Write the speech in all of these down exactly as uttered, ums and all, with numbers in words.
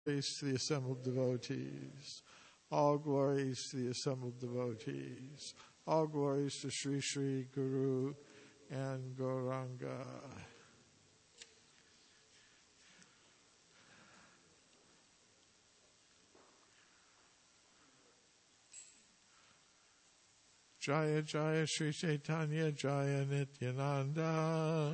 Praise to the assembled devotees. All glories to the assembled devotees. All glories to Sri Sri Guru and Gauranga. Jaya Jaya Sri Chaitanya Jaya Nityananda.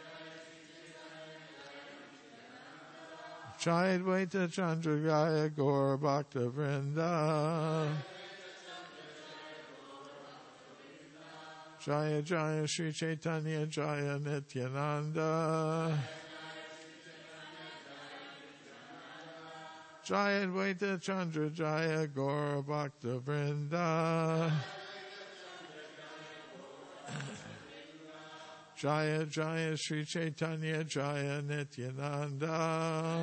Jaya Dvaita Chandra Jaya Gaur Bhakta Vrinda. Jaya Jaya Sri Chaitanya Jaya Nityananda. Jaya Dvaita Chandra Jaya Gaur Bhakta Vrinda. Jaya Jaya Sri Chaitanya Jaya Nityananda.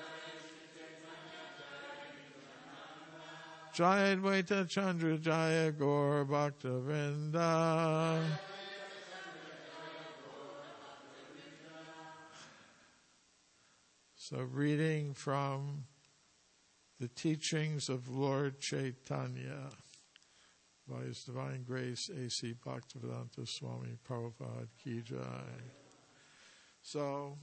Jaya Dvaita Chandra Jaya Gaur Bhakta Vrinda. So reading from the teachings of Lord Chaitanya by His Divine Grace, A C Bhaktivedanta Swami Prabhupada Ki Jai. So,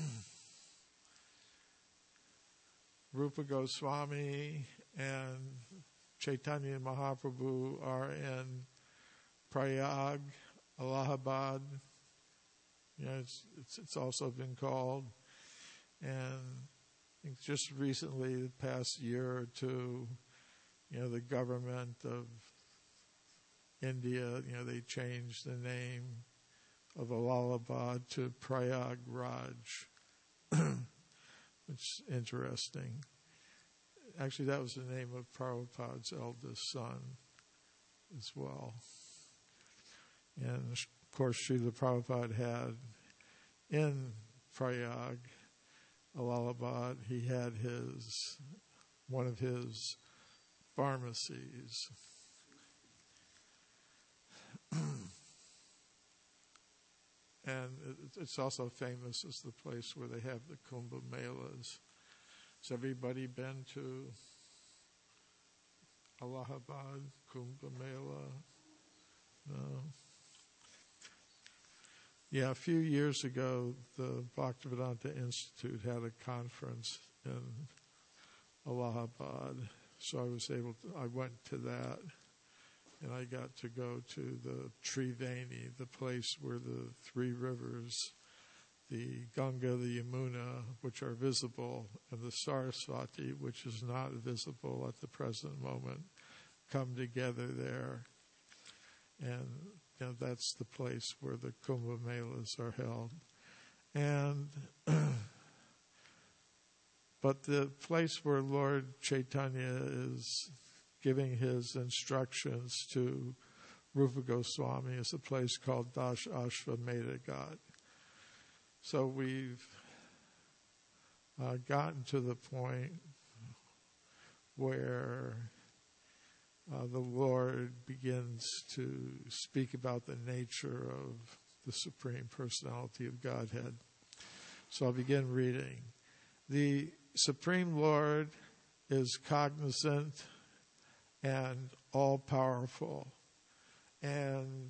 Rupa Goswami and Chaitanya Mahaprabhu are in Prayag, Allahabad. You know, it's, it's, it's also been called. And I think just recently, the past year or two, you know, the government of India, you know, they changed the name of Allahabad to Prayagraj, which is interesting. Actually, that was the name of Prabhupada's eldest son as well. And, of course, Srila Prabhupada had in Prayag, Allahabad, he had his, one of his pharmacies. And it's also famous as the place where they have the Kumbh Melas. Has everybody been to Allahabad Kumbh Mela? No. Yeah, a few years ago, the Bhaktivedanta Institute had a conference in Allahabad, so I was able to, I went to that. And I got to go to the Triveni, the place where the three rivers, the Ganga, the Yamuna, which are visible, and the Saraswati, which is not visible at the present moment, come together there. And you know, that's the place where the Kumbh Melas are held. And but the place where Lord Chaitanya is giving his instructions to Rupa Goswami is a place called Dash Ashvamedha Ghat. So we've uh, gotten to the point where uh, the Lord begins to speak about the nature of the Supreme Personality of Godhead. So I'll begin reading. The Supreme Lord is cognizant and all-powerful, and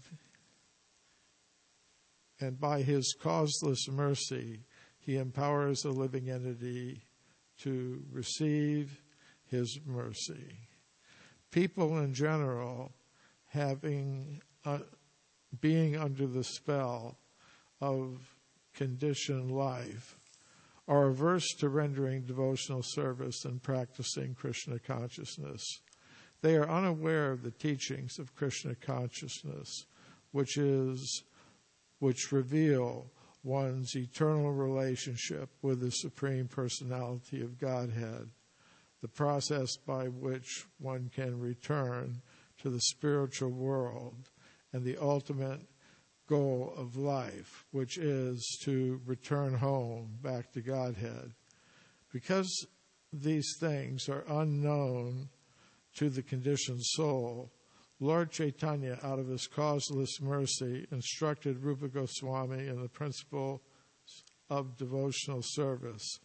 and by His causeless mercy, He empowers a living entity to receive His mercy. People in general, having uh, being under the spell of conditioned life, are averse to rendering devotional service and practicing Krishna consciousness. They are unaware of the teachings of Krishna consciousness, which is, which reveal one's eternal relationship with the Supreme Personality of Godhead, the process by which one can return to the spiritual world, and the ultimate goal of life, which is to return home back to Godhead. Because these things are unknown to the conditioned soul, Lord Chaitanya, out of His causeless mercy, instructed Rupa Goswami in the principle of devotional service,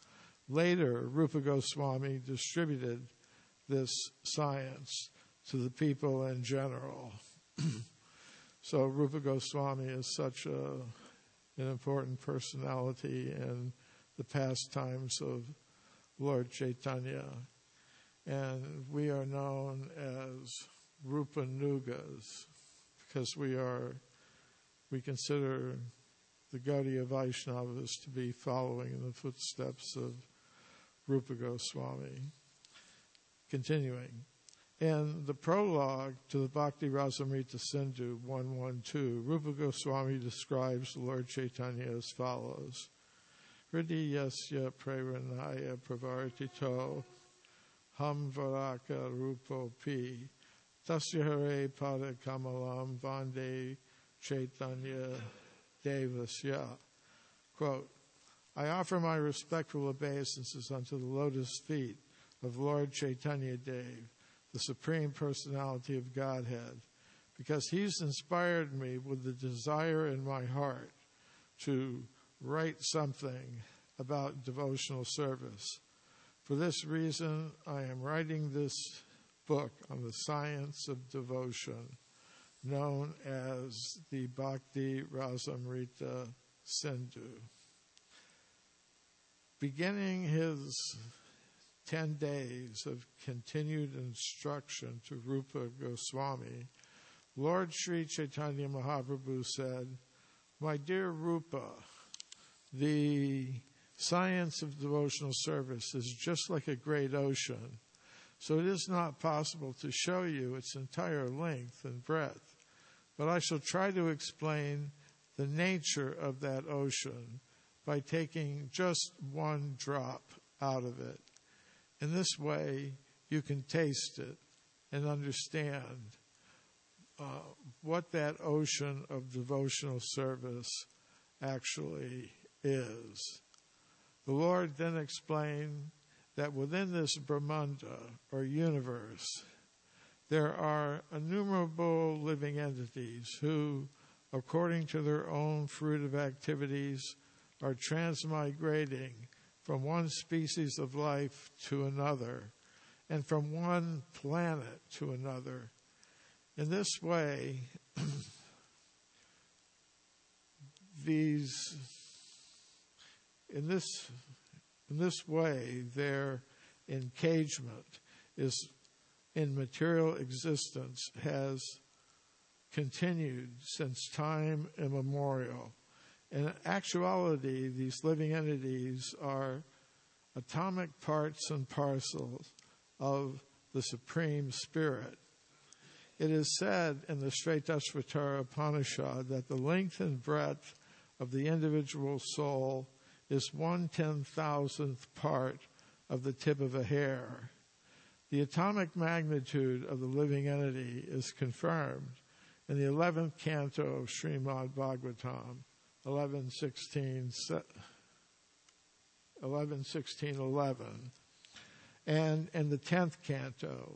Later, Rupa Goswami distributed this science to the people in general. So Rupa Goswami is such a, an important personality in the pastimes of Lord Chaitanya. And we are known as Rupa Nugas because we are, we consider the Gaudiya Vaishnavas to be following in the footsteps of Rupa Goswami. Continuing. In the prologue to the Bhakti Rasamrita Sindhu one twelve, Rupa Goswami describes Lord Chaitanya as follows. Hridi yasya preranaya pravartito ham varaka rupo pi tasya hare pada kamalam vande Chaitanya devasya. Quote, I offer my respectful obeisances unto the lotus feet of Lord Chaitanya Dev, the Supreme Personality of Godhead, because he's inspired me with the desire in my heart to write something about devotional service. For this reason, I am writing this book on the science of devotion, known as the Bhakti Rasamrita Sindhu. Beginning his ten days of continued instruction to Rupa Goswami, Lord Sri Chaitanya Mahaprabhu said, My dear Rupa, the science of devotional service is just like a great ocean, so it is not possible to show you its entire length and breadth, but I shall try to explain the nature of that ocean by taking just one drop out of it. In this way, you can taste it and understand uh, what that ocean of devotional service actually is. The Lord then explained that within this Brahmanda, or universe, there are innumerable living entities who, according to their own fruitive activities, are transmigrating from one species of life to another, and from one planet to another. In this way, these, in this, in this way, their engagement is in material existence has continued since time immemorial. In actuality, these living entities are atomic parts and parcels of the Supreme Spirit. It is said in the Shvetashvatara Upanishad that the length and breadth of the individual soul is one ten-thousandth part of the tip of a hair. The atomic magnitude of the living entity is confirmed in the eleventh canto of Srimad Bhagavatam, eleven sixteen eleven, and in the tenth canto,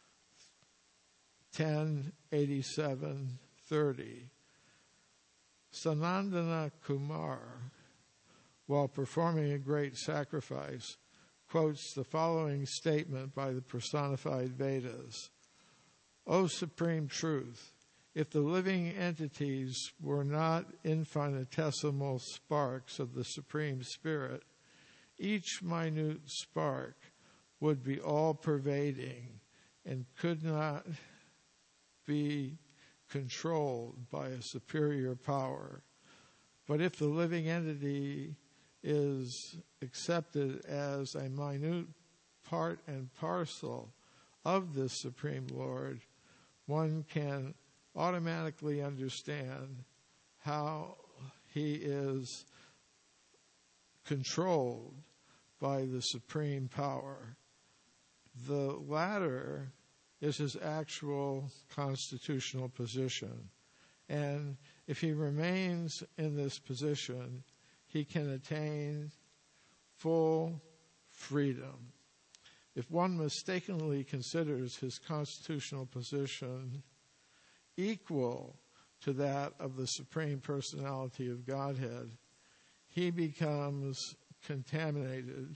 ten eighty-seven thirty. Sanandana Kumar, while performing a great sacrifice, quotes the following statement by the personified Vedas. O Supreme Truth, if the living entities were not infinitesimal sparks of the Supreme Spirit, each minute spark would be all-pervading and could not be controlled by a superior power. But if the living entity is accepted as a minute part and parcel of this Supreme Lord, one can automatically understand how he is controlled by the supreme power. The latter is his actual constitutional position. And if he remains in this position, he can attain full freedom. If one mistakenly considers his constitutional position equal to that of the Supreme Personality of Godhead, he becomes contaminated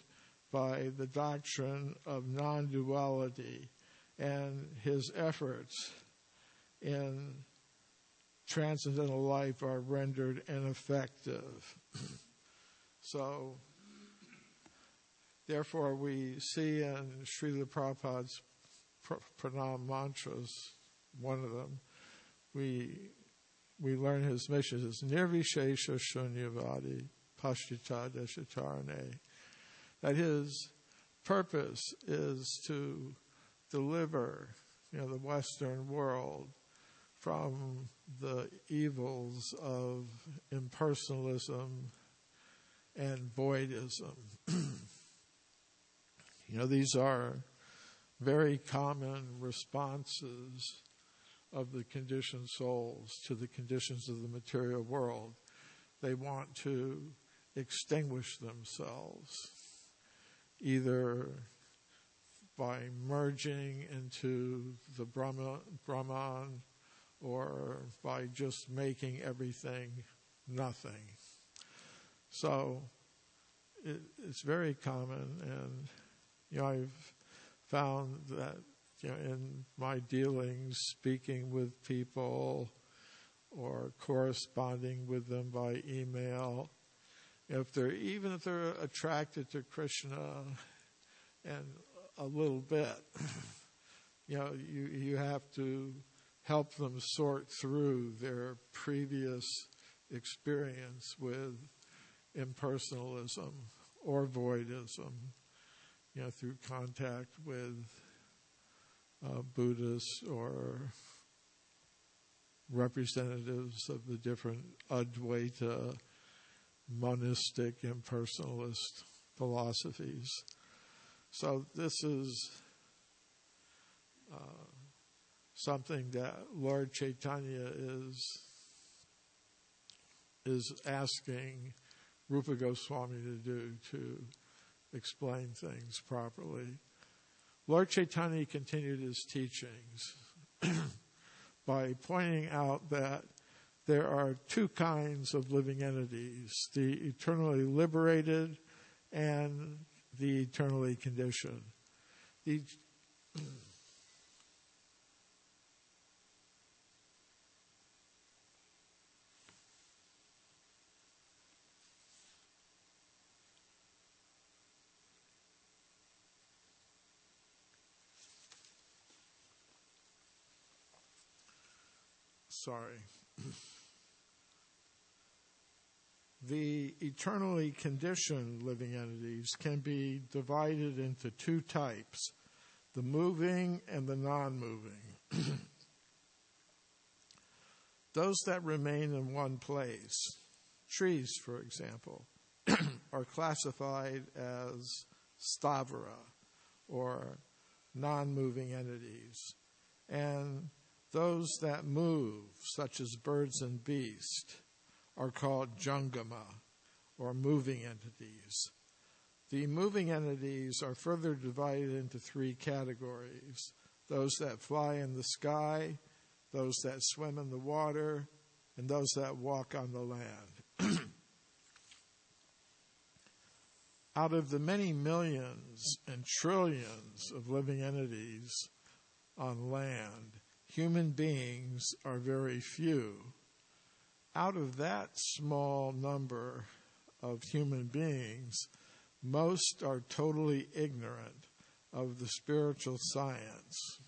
by the doctrine of non-duality, and his efforts in transcendental life are rendered ineffective. So, therefore, we see in Srila Prabhupada's pranam mantras, one of them, we we learn his mission is Nirvishesha Shunyavadi Pashtita Deshatarane. That his purpose is to deliver, you know, the Western world from the evils of impersonalism and voidism. You know, these are very common responses of the conditioned souls to the conditions of the material world. They want to extinguish themselves, either by merging into the Brahma, Brahman, or by just making everything nothing. So it, it's very common, and you know, I've found that, you know, in my dealings, speaking with people or corresponding with them by email, if they're even if they're attracted to Krishna and a little bit, you know, you you have to help them sort through their previous experience with impersonalism or voidism, you know, through contact with uh, Buddhists or representatives of the different Advaita monistic impersonalist philosophies. So this is uh, something that Lord Chaitanya is is asking Rupa Goswami to do, to explain things properly. Lord Chaitanya continued his teachings by pointing out that there are two kinds of living entities, the eternally liberated and the eternally conditioned. The Sorry. The eternally conditioned living entities can be divided into two types, the moving and the non-moving. Those that remain in one place, trees, for example, are classified as stavara, or non-moving entities. And those that move, such as birds and beasts, are called jangama, or moving entities. The moving entities are further divided into three categories: those that fly in the sky, those that swim in the water, and those that walk on the land. Out of the many millions and trillions of living entities on land, human beings are very few. Out of that small number of human beings, most are totally ignorant of the spiritual science.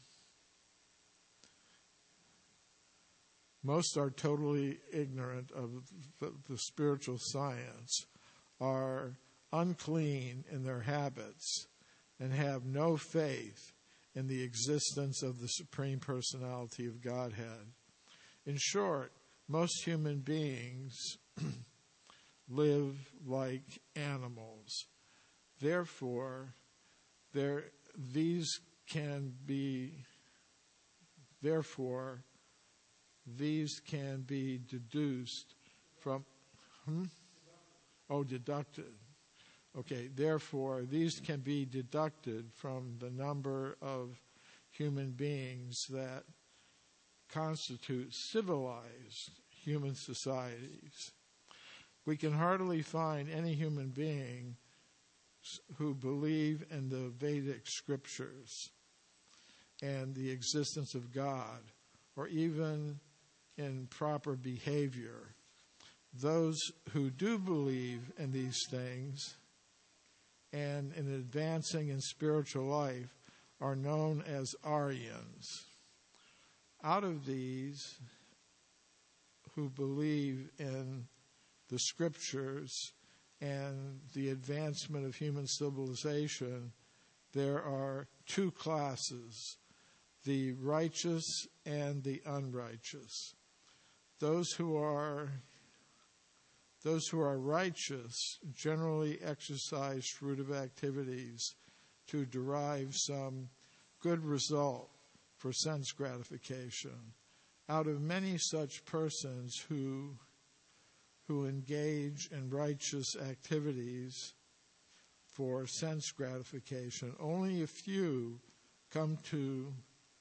Most are totally ignorant of the, the spiritual science, are unclean in their habits, and have no faith in the existence of the Supreme Personality of Godhead. In short, most human beings live like animals. Therefore, there these can be therefore these can be deduced from hmm? oh deducted. Okay, therefore, these can be deducted from the number of human beings that constitute civilized human societies. We can hardly find any human being who believe in the Vedic scriptures and the existence of God, or even in proper behavior. Those who do believe in these things and in advancing in spiritual life are known as Aryans. Out of these who believe in the scriptures and the advancement of human civilization, there are two classes, the righteous and the unrighteous. Those who are those who are righteous generally exercise fruitive activities to derive some good result for sense gratification. Out of many such persons who who engage in righteous activities for sense gratification, only a few come to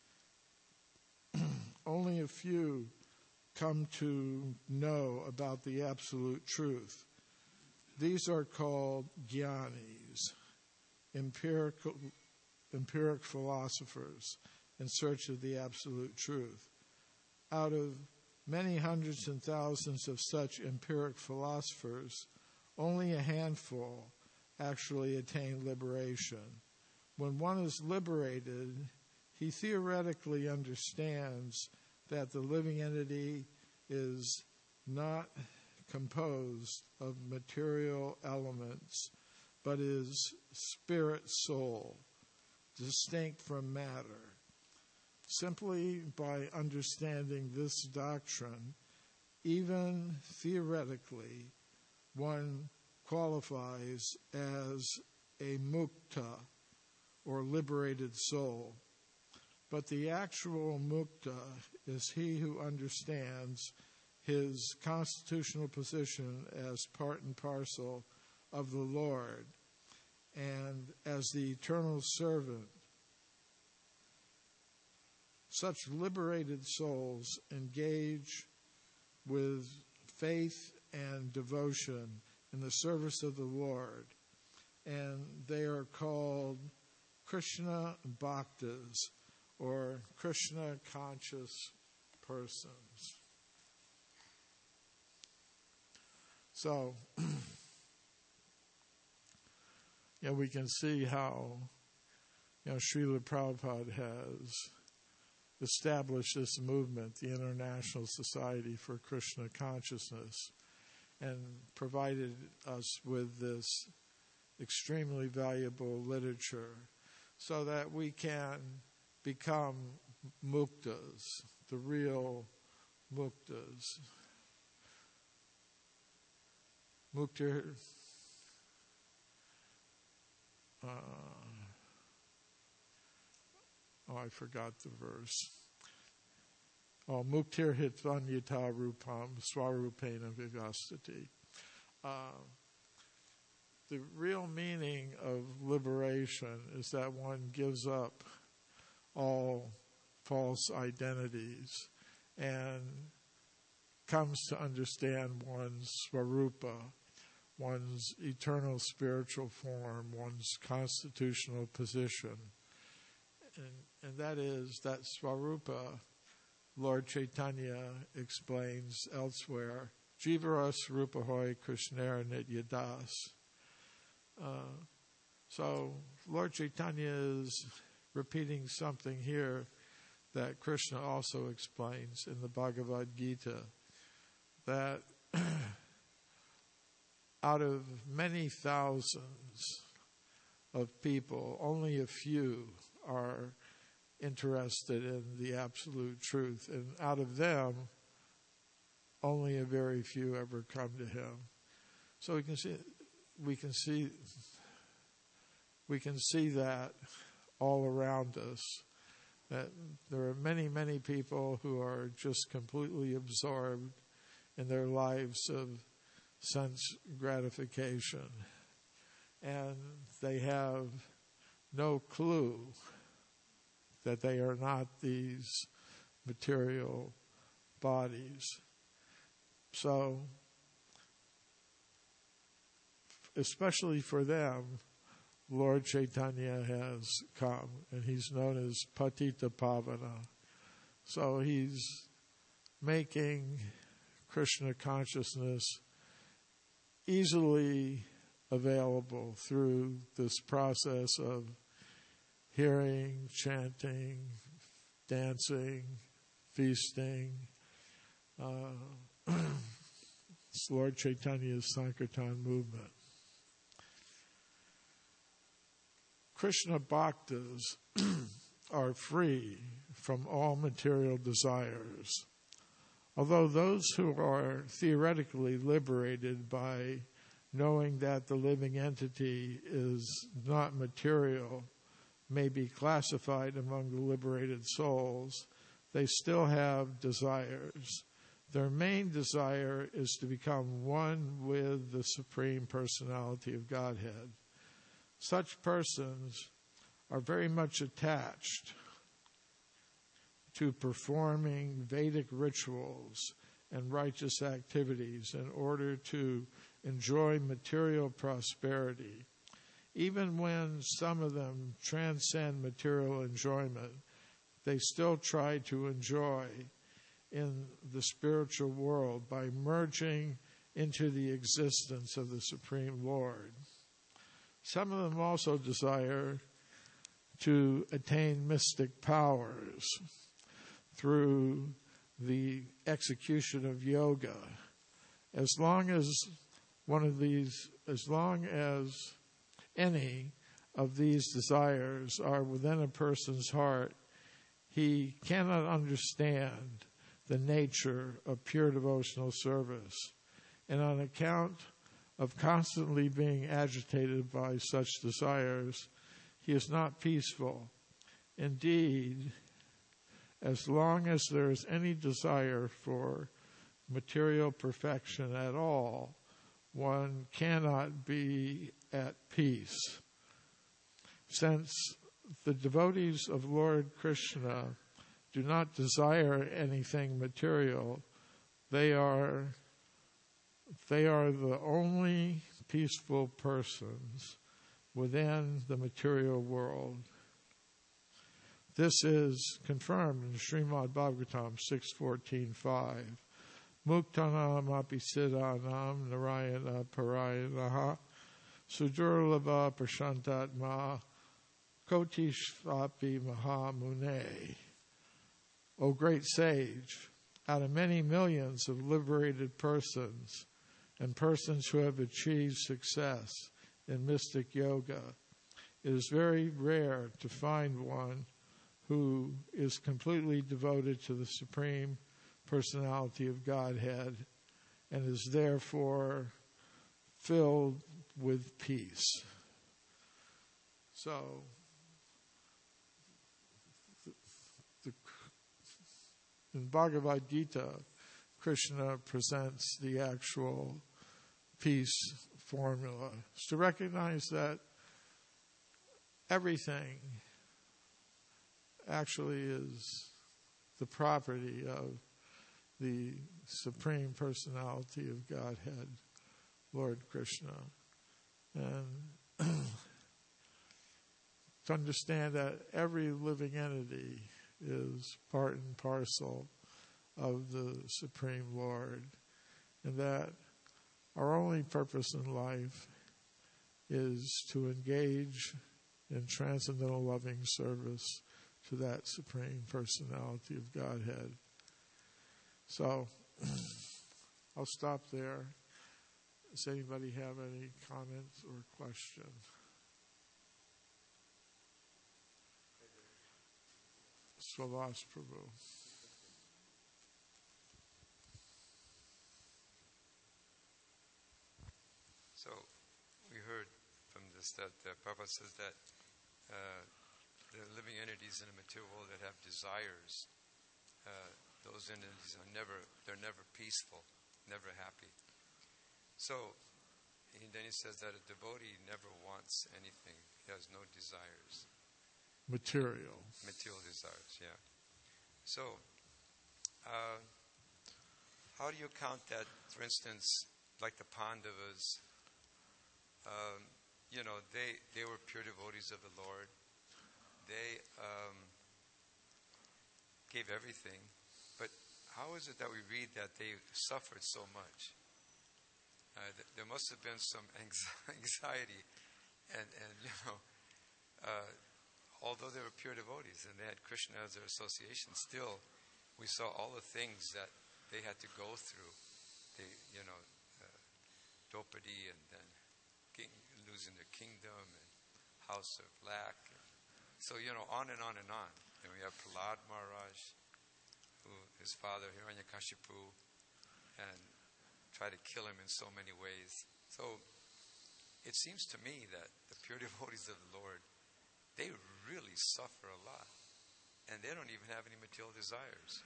only a few come to know about the absolute truth. These are called jnanis, empirical, empiric philosophers in search of the absolute truth. Out of many hundreds and thousands of such empiric philosophers, only a handful actually attain liberation. When one is liberated, he theoretically understands that the living entity is not composed of material elements, but is spirit soul, distinct from matter. Simply by understanding this doctrine, even theoretically, one qualifies as a mukta, or liberated soul. But the actual mukta is he who understands his constitutional position as part and parcel of the Lord and as the eternal servant. Such liberated souls engage with faith and devotion in the service of the Lord, and they are called Krishna Bhaktas, or Krishna conscious persons. So, you know, we can see how, you know, Srila Prabhupada has established this movement, the International Society for Krishna Consciousness, and provided us with this extremely valuable literature so that we can become muktas, the real muktas. Mukta, uh, oh, I forgot the verse. Oh, muktir hitvanyata rupam swarupena vigastati. Uh, the real meaning of liberation is that one gives up all false identities and comes to understand one's swarupa, one's eternal spiritual form, one's constitutional position. And, and that is that swarupa, Lord Chaitanya explains elsewhere, Jivara Swarupa Hoy Krishnera Nityadas. Uh, so Lord Chaitanya is repeating something here that Krishna also explains in the Bhagavad Gita, that out of many thousands of people, only a few are interested in the absolute truth, and out of them, only a very few ever come to him. So we can see, we can see, we can see that all around us, that there are many, many people who are just completely absorbed in their lives of sense gratification, and they have no clue that they are not these material bodies. So, especially for them, Lord Chaitanya has come, and he's known as Patita Pavana. So he's making Krishna consciousness easily available through this process of hearing, chanting, dancing, feasting. Uh, it's Lord Chaitanya's Sankirtan movement. Krishna Bhaktas are free from all material desires. Although those who are theoretically liberated by knowing that the living entity is not material may be classified among the liberated souls, they still have desires. Their main desire is to become one with the Supreme Personality of Godhead. Such persons are very much attached to performing Vedic rituals and righteous activities in order to enjoy material prosperity. Even when some of them transcend material enjoyment, they still try to enjoy in the spiritual world by merging into the existence of the Supreme Lord. Some of them also desire to attain mystic powers through the execution of yoga. As long as one of these, as long as any of these desires are within a person's heart, he cannot understand the nature of pure devotional service. And on account of constantly being agitated by such desires, he is not peaceful. Indeed, as long as there is any desire for material perfection at all, one cannot be at peace. Since the devotees of Lord Krishna do not desire anything material, they are they are the only peaceful persons within the material world. This is confirmed in Srimad Bhagavatam six fourteen five. Muktanam api siddhanam narayana parayanaha sudurlabha prashantatma kotishvapi mahamune. O great sage, out of many millions of liberated persons and persons who have achieved success in mystic yoga, it is very rare to find one who is completely devoted to the Supreme Personality of Godhead and is therefore filled with peace. So, the, the, in Bhagavad Gita, Krishna presents the actual peace formula. It's to recognize that everything actually is the property of the Supreme Personality of Godhead, Lord Krishna. And to understand that every living entity is part and parcel of the Supreme Lord, and that our only purpose in life is to engage in transcendental loving service to that Supreme Personality of Godhead. So, I'll stop there. Does anybody have any comments or questions? Slavas Prabhu. So, we heard from this that uh, Prabhupada says that uh, the living entities in the material world that have desires, uh, those entities are never, they're never peaceful, never happy. So, he, then he says that a devotee never wants anything. He has no desires. Material. Material desires, yeah. So, uh, how do you count that, for instance, like the Pandavas, um, you know, they, they were pure devotees of the Lord. They um, gave everything. But how is it that we read that they suffered so much? Uh, th- there must have been some anxiety. And, and you know, uh, although they were pure devotees and they had Krishna as their association, still we saw all the things that they had to go through. They, you know, uh, Draupadi, and then king, losing their kingdom, and house of lack. So, you know, on and on and on. And we have Prahlad Maharaj, who his father, Hiranyakashipu, and tried to kill him in so many ways. So it seems to me that the pure devotees of the Lord, they really suffer a lot. And they don't even have any material desires.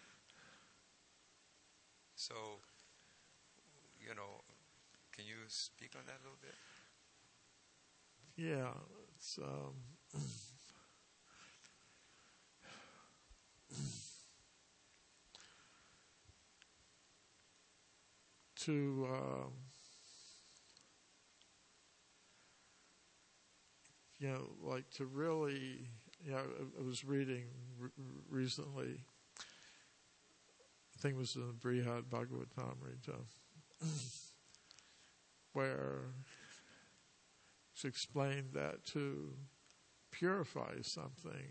So, you know, can you speak on that a little bit? Yeah, it's um, to um, you know, like to really, you know, I, I was reading re- recently. I think it was in the Brihad Bhagavatamrita, where it's explained that to purify something,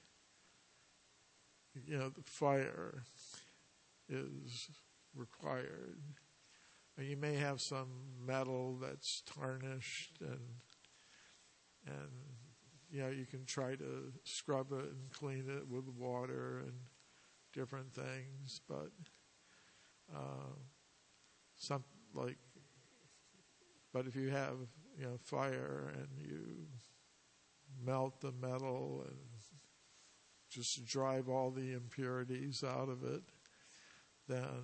you know, the fire is required. And you may have some metal that's tarnished, and and you know, you can try to scrub it and clean it with water and different things, but uh, some like, but if you have, you know, fire and you melt the metal and just drive all the impurities out of it, then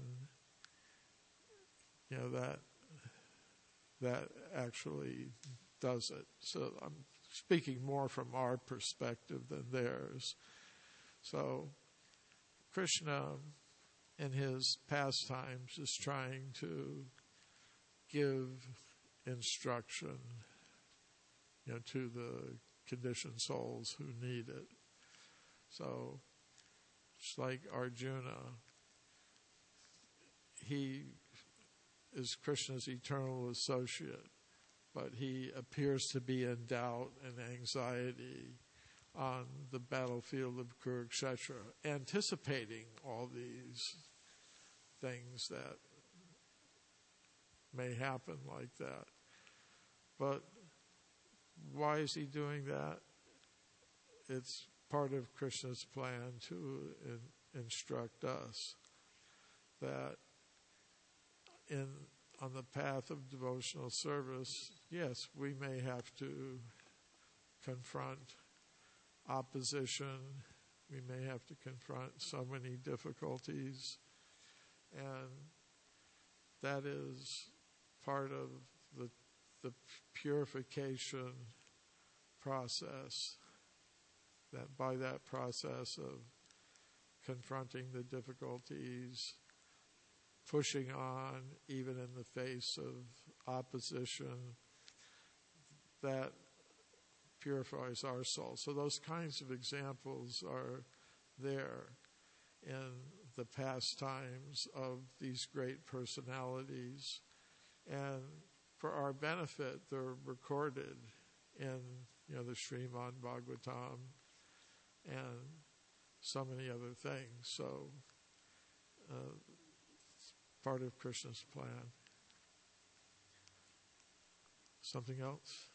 you know that that actually does it. So I'm speaking more from our perspective than theirs. So Krishna, in his pastimes, is trying to give instruction, you know, to the conditioned souls who need it. So, just like Arjuna, he is Krishna's eternal associate, but he appears to be in doubt and anxiety on the battlefield of Kurukshetra, anticipating all these things that may happen like that. But why is he doing that? It's part of Krishna's plan to in, instruct us that in on the path of devotional service, yes, we may have to confront opposition. We may have to confront so many difficulties. And that is part of the, the purification process. That by that process of confronting the difficulties, pushing on even in the face of opposition, that purifies our soul. So those kinds of examples are there in the pastimes of these great personalities. And for our benefit, they're recorded in, you know, the Srimad Bhagavatam and so many other things. So uh, it's part of Krishna's plan. Something else?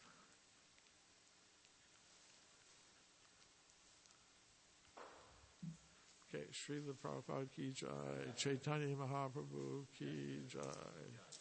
Okay, Srila Prabhupada ki jai, Chaitanya Mahaprabhu ki jai.